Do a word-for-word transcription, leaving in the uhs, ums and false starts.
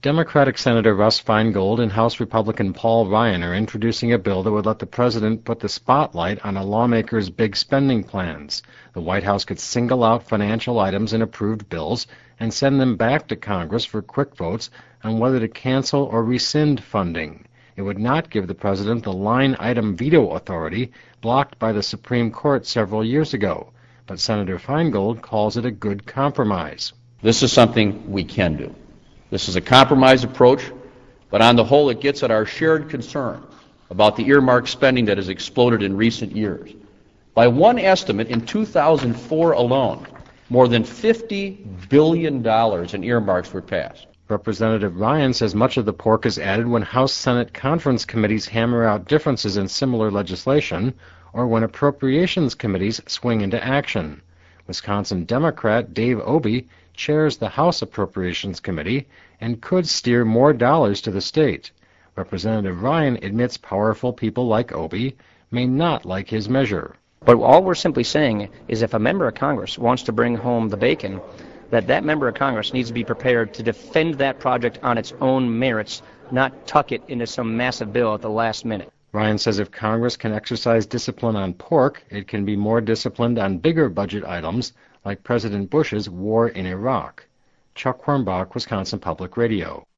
Democratic Senator Russ Feingold and House Republican Paul Ryan are introducing a bill that would let the president put the spotlight on a lawmaker's big spending plans. The White House could single out financial items in approved bills and send them back to Congress for quick votes on whether to cancel or rescind funding. It would not give the president the line item veto authority blocked by the Supreme Court several years ago. But Senator Feingold calls it a good compromise. This is something we can do. This is a compromise approach, but on the whole it gets at our shared concern about the earmark spending that has exploded in recent years. By one estimate, in two thousand four alone, more than fifty billion dollars in earmarks were passed. Representative Ryan says much of the pork is added when House-Senate conference committees hammer out differences in similar legislation or when appropriations committees swing into action. Wisconsin Democrat Dave Obey chairs the House Appropriations Committee and could steer more dollars to the state. Representative Ryan admits powerful people like Obey may not like his measure. But all we're simply saying is if a member of Congress wants to bring home the bacon, that that member of Congress needs to be prepared to defend that project on its own merits, not tuck it into some massive bill at the last minute. Ryan says if Congress can exercise discipline on pork, it can be more disciplined on bigger budget items like President Bush's war in Iraq. Chuck Hornbach, Wisconsin Public Radio.